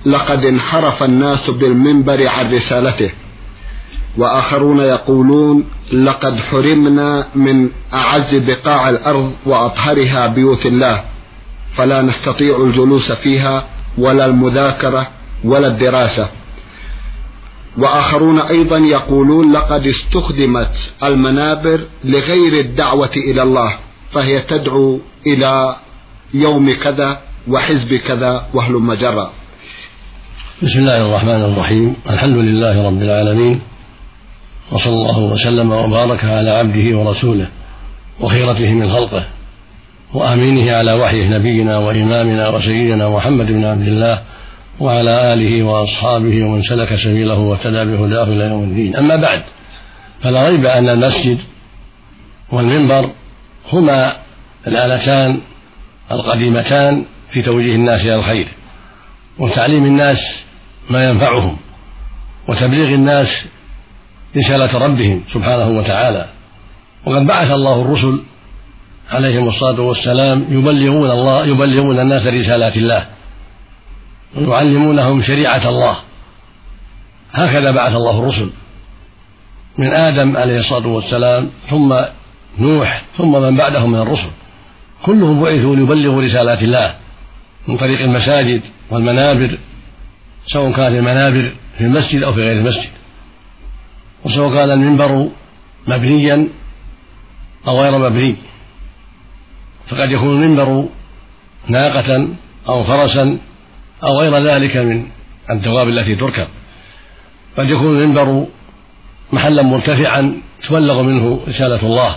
لقد انحرف الناس بالمنبر عن رسالته، وآخرون يقولون لقد حرمنا من أعز بقاع الأرض وأطهرها بيوت الله، فلا نستطيع الجلوس فيها ولا المذاكرة ولا الدراسة. وآخرون أيضا يقولون لقد استخدمت المنابر لغير الدعوة إلى الله، فهي تدعو إلى يوم كذا وحزب كذا وهلم جرا. بسم الله الرحمن الرحيم. الحمد لله رب العالمين، وصلى الله وسلم وبارك على عبده ورسوله وخيرته من خلقه وأمينه على وحيه نبينا وإمامنا وسيدنا محمد بن عبد الله وعلى آله وأصحابه ومن سلك سبيله واهتدى بهداه إلى يوم الدين. أما بعد، فلا ريب أن المسجد والمنبر هما الآلتان القديمتان في توجيه الناس إلى الخير وتعليم الناس ما ينفعهم وتبليغ الناس رسالة ربهم سبحانه وتعالى. وقد بعث الله الرسل عليهم الصلاة والسلام يبلغون الناس رسالات الله ويعلمونهم شريعة الله. هكذا بعث الله الرسل من آدم عليه الصلاة والسلام ثم نوح ثم من بعدهم من الرسل، كلهم بعثوا ليبلغوا رسالات الله من طريق المساجد والمنابر، سواء كانت المنابر في المسجد أو في غير المسجد، وسواء كان المنبر مبنيا أو غير مبني. فقد يكون المنبر ناقة أو فرسا أو غير ذلك من الدواب التي تركب، قد يكون المنبر محلا مرتفعا تبلغ منه رسالة الله.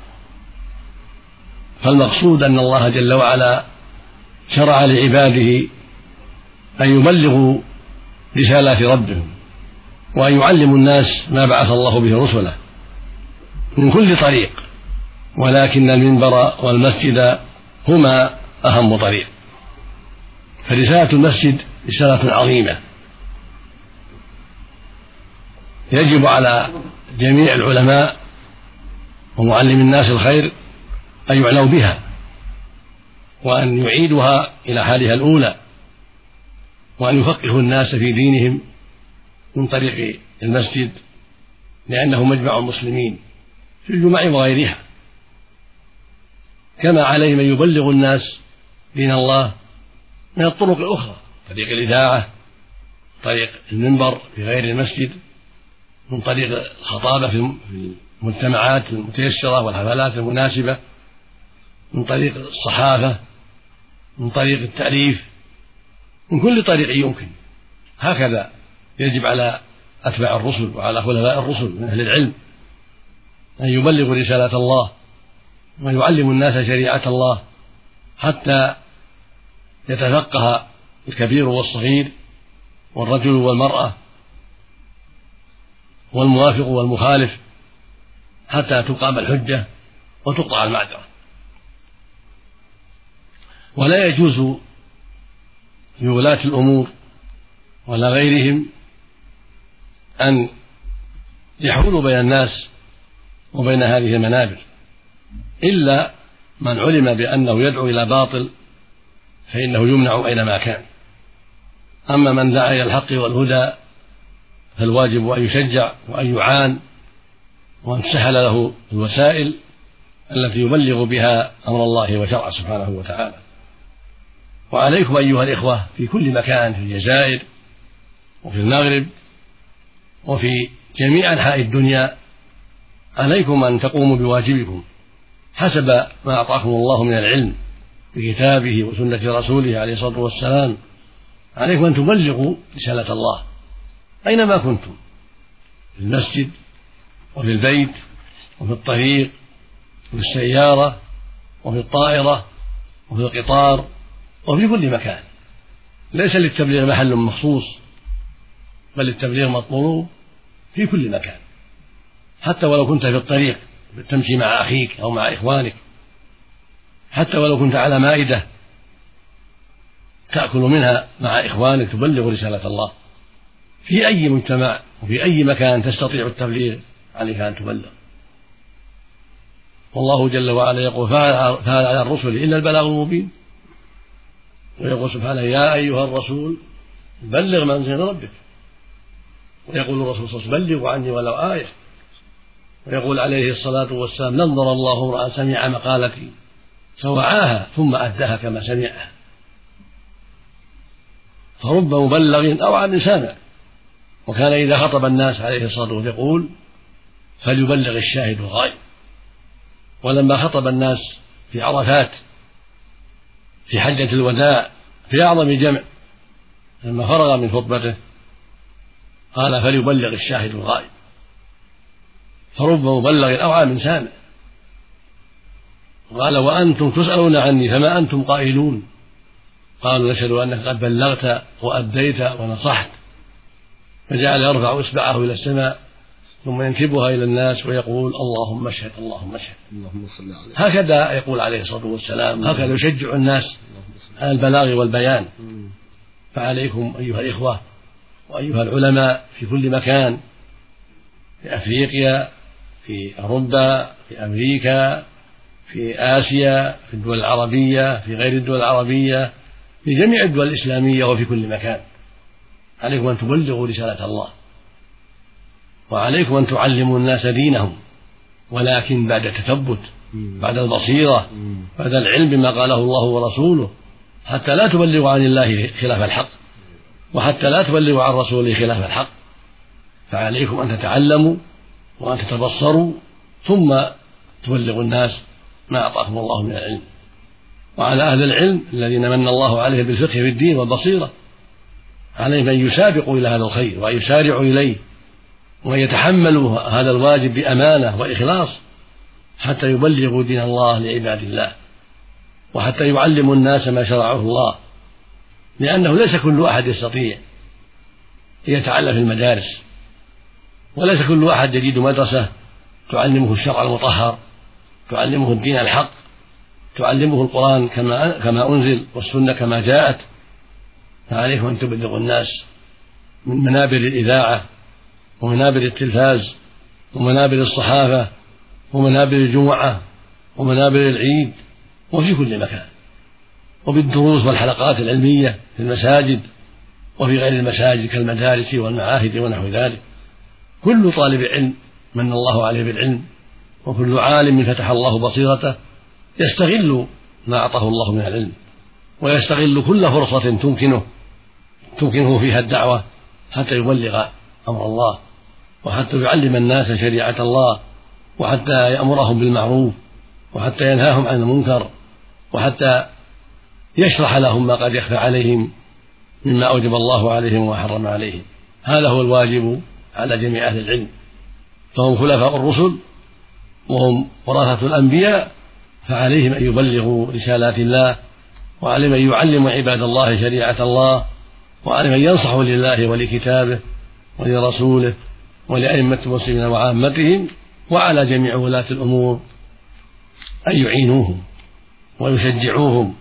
فالمقصود أن الله جل وعلا شرع لعباده أن يبلغوا رسالات ربهم وأن يعلموا الناس ما بعث الله به رسله من كل طريق، ولكن المنبر والمسجد هما أهم طريق. فرسالة المسجد رسالة عظيمة يجب على جميع العلماء ومعلم الناس الخير أن يعنوا بها وأن يعيدوها إلى حالها الأولى، وأن يفقهوا الناس في دينهم من طريق المسجد، لأنه مجمع المسلمين في الجمع وغيرها، كما عليه من يبلغ الناس دين الله من الطرق الأخرى، طريق الإذاعة، طريق المنبر في غير المسجد، من طريق الخطابة في المجتمعات المتيسرة والحفلات المناسبة، من طريق الصحافة، من طريق التأليف، من كل طريق يمكن. هكذا يجب على أتباع الرسل وعلى خلفاء الرسل من أهل العلم أن يبلغوا رسالة الله ويعلموا الناس شريعة الله حتى يتفقه الكبير والصغير والرجل والمرأة والموافق والمخالف، حتى تقام الحجة وتقطع المعذرة. ولا يجوز لولاة الأمور ولا غيرهم أن يحولوا بين الناس وبين هذه المنابر، إلا من علم بأنه يدعو إلى باطل فإنه يمنع أينما كان. أما من دعا إلى الحق والهدى فالواجب أن يشجع وأن يعان وأن تسهل له الوسائل التي يبلغ بها أمر الله وشرعه سبحانه وتعالى. وعليكم أيها الإخوة في كل مكان، في الجزائر وفي المغرب وفي جميع أنحاء الدنيا، عليكم أن تقوموا بواجبكم حسب ما أعطاكم الله من العلم بكتابه وسنة رسوله عليه الصلاة والسلام. عليكم أن تبلغوا رسالة الله أينما كنتم، في المسجد وفي البيت وفي الطريق وفي السيارة وفي الطائرة وفي القطار وفي كل مكان. ليس للتبليغ محل مخصوص، بل التبليغ مطلوب في كل مكان، حتى ولو كنت في الطريق تمشي مع أخيك أو مع إخوانك، حتى ولو كنت على مائدة تأكل منها مع إخوانك تبلغ رسالة الله. في أي مجتمع وفي أي مكان تستطيع التبليغ عليك أن تبلغ. والله جل وعلا يقول: فهل على الرسل إلا البلاغ المبين. ويقول سبحانه: يا أيها الرسول بلغ ما أنزل ربك. ويقول الرسول صلى الله عليه وسلم بلغوا عني ولو آية. ويقول عليه الصلاة والسلام نظر الله امرأ سمع مقالتي فوعاها ثم أداها كما سمعها. فرب مبلغ أوعى من سامع. وكان إذا خطب الناس عليه الصلاة والسلام يقول فليبلغ الشاهد الغائب. ولما خطب الناس في عرفات في حجة الوداع في أعظم جمع لما فرغ من خطبته قال فليبلغ الشاهد الغائب. فرب مبلغ أوعى من سامع. قال وأنتم تسألون عني فما أنتم قائلون؟ قالوا نشهد أنك قد بلغت وأديت ونصحت. فجعل يرفع إصبعه إلى السماء ثم ينكبها إلى الناس ويقول اللهم اشهد اللهم اشهد. اللهم صل عليه. هكذا يقول عليه الصلاة والسلام، هكذا يشجع الناس على البلاغ والبيان. فعليكم أيها الإخوة وأيها العلماء في كل مكان، في أفريقيا، في أوروبا، في أمريكا، في آسيا، في الدول العربية، في غير الدول العربية، في جميع الدول الإسلامية وفي كل مكان، عليكم أن تبلغوا رسالة الله، وعليكم أن تعلموا الناس دينهم، ولكن بعد تثبت، بعد البصيرة، بعد العلم بما قاله الله ورسوله، حتى لا تبلغوا عن الله خلاف الحق، وحتى لا تبلغوا عن رسوله خلاف الحق. فعليكم أن تتعلموا وأن تتبصروا ثم تبلغوا الناس ما أعطاكم الله من العلم. وعلى أهل العلم الذين من الله عليهم بالفقه في الدين والبصيرة عليهم أن يسابقوا إلى هذا الخير وأن يسارعوا إليه وأن يتحملوا هذا الواجب بأمانة وإخلاص حتى يبلغوا دين الله لعباد الله، وحتى يعلموا الناس ما شرعه الله، لأنه ليس كل أحد يستطيع يتعلم في المدارس، وليس كل أحد يجد مدرسة تعلمه الشرع المطهر، تعلمه الدين الحق، تعلمه القرآن كما أنزل والسنة كما جاءت. فعليكم أن تبلغوا الناس من منابر الإذاعة ومنابر التلفاز ومنابر الصحافة ومنابر الجمعة ومنابر العيد وفي كل مكان، وبالدروس والحلقات العلمية في المساجد وفي غير المساجد كالمدارس والمعاهد ونحو ذلك. كل طالب علم من الله عليه بالعلم، وكل عالم فتح الله بصيرته يستغل ما أعطاه الله من العلم، ويستغل كل فرصة تمكنه فيها الدعوة حتى يبلغ أمر الله، وحتى يعلم الناس شريعة الله، وحتى يأمرهم بالمعروف، وحتى ينهاهم عن المنكر، وحتى يشرح لهم ما قد يخفى عليهم مما أوجب الله عليهم وحرم عليهم. هذا هو الواجب على جميع أهل العلم، فهم خلفاء الرسل وهم ورثة الأنبياء، فعليهم أن يبلغوا رسالات الله، وعليهم أن يعلموا عباد الله شريعة الله، وعليهم أن ينصحوا لله ولكتابه ولرسوله ولأئمة المسلمين وعامتهم، وعلى جميع ولاة الأمور أن يعينوهم ويشجعوهم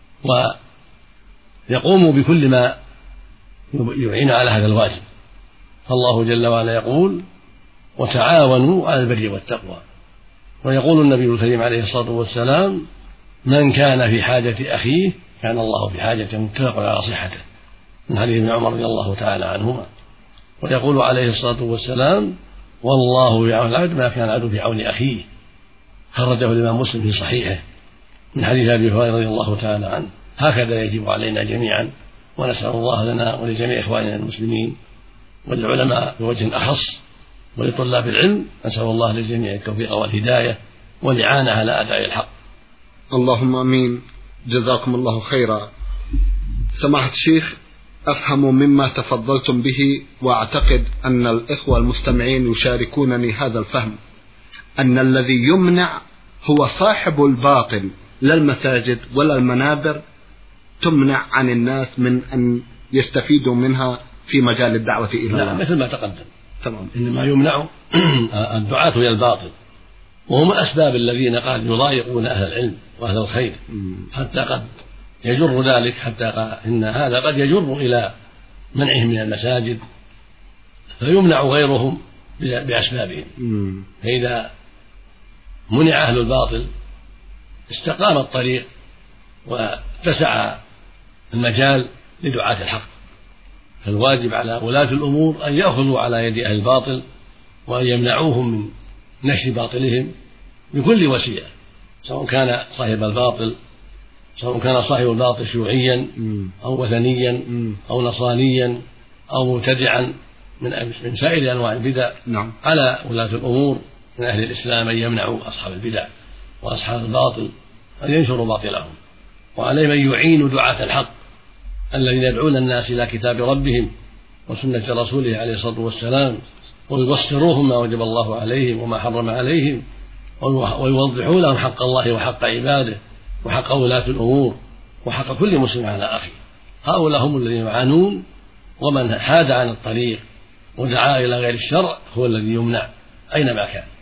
ويقوموا بكل ما يعين على هذا الواجب. فالله جل وعلا يقول وتعاونوا على البر والتقوى، ويقول النبي الكريم عليه الصلاة والسلام من كان في حاجة أخيه كان الله في حاجة، متفق على صحته، من حديث ابن عمر رضي الله تعالى عنهما. ويقول عليه الصلاة والسلام والله يعون العبد ما كان العبد في عون أخيه، خرجه الإمام مسلم في صحيحه من حديث أبي هريرة رضي الله تعالى عنه. هكذا يجب علينا جميعا، ونسأل الله لنا ولجميع إخواننا المسلمين والعلماء بوجه أخص ولطلاب العلم، نسأل الله للجميع التوفيق والهداية والإعانة على أداء الحق. اللهم آمين. جزاكم الله خيرا. سماحة الشيخ، أفهم مما تفضلتم به، وأعتقد أن الإخوة المستمعين يشاركونني هذا الفهم، أن الذي يمنع هو صاحب الباطل، لا المساجد ولا المنابر تمنع عن الناس من أن يستفيدوا منها في مجال الدعوة إلى الله. مثل ما تقدم. تمام. إنما يمنع الدعاة إلى الباطل، وهم الأسباب الذين قد يضايقون أهل العلم وأهل الخير، حتى قد يجر ذلك، حتى إن هذا قد يجر إلى منعهم من المساجد، فيمنع غيرهم بأسبابهم. فإذا منع أهل الباطل استقام الطريق واتسع المجال لدعاة الحق. فالواجب على ولاة الأمور أن يأخذوا على يد أهل الباطل وأن يمنعوهم من نشر باطلهم بكل وسيلة، سواء كان صاحب الباطل شيوعيا أو وثنيا أو نصرانيا أو مبتدعا من سائر أنواع البدع. على ولاة الأمور من أهل الإسلام أن يمنعوا أصحاب البدع وأصحاب الباطل أن ينشروا باطلهم، وعليهم أن يعينوا دعاة الحق الذين يدعون الناس إلى كتاب ربهم وسنة رسوله عليه الصلاة والسلام، ويبصروهم ما وجب الله عليهم وما حرم عليهم، ويوضحوا لهم حق الله وحق عباده وحق ولاة الأمور وحق كل مسلم على أخيه. هؤلاء هم الذين يعانون، ومن حاد عن الطريق ودعا إلى غير الشرع هو الذي يمنع أينما كان.